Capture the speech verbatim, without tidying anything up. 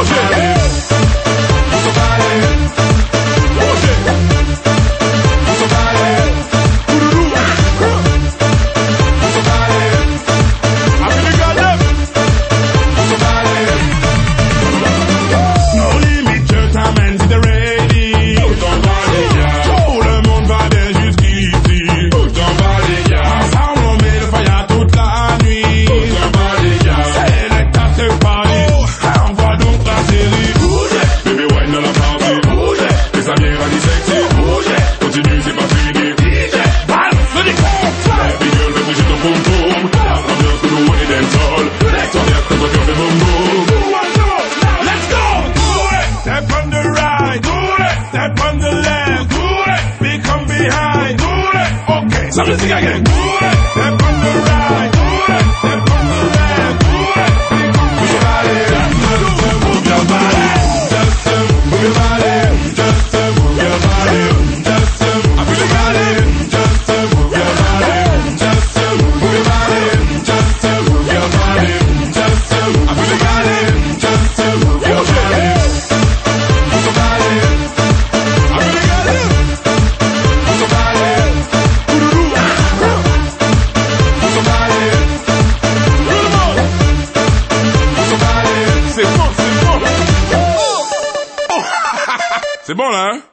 So let's sing again. Do it. Step on the right. Do it. Step on the left. Do it. Move your body. Just move your body. Just move your body. Just move your body. Just move your body. Just move your body. Just move your body. Just move your body. Just move your body. Just move your body. Move your body. I really got it. Move your body. C'est bon, c'est bon. C'est bon là, hein?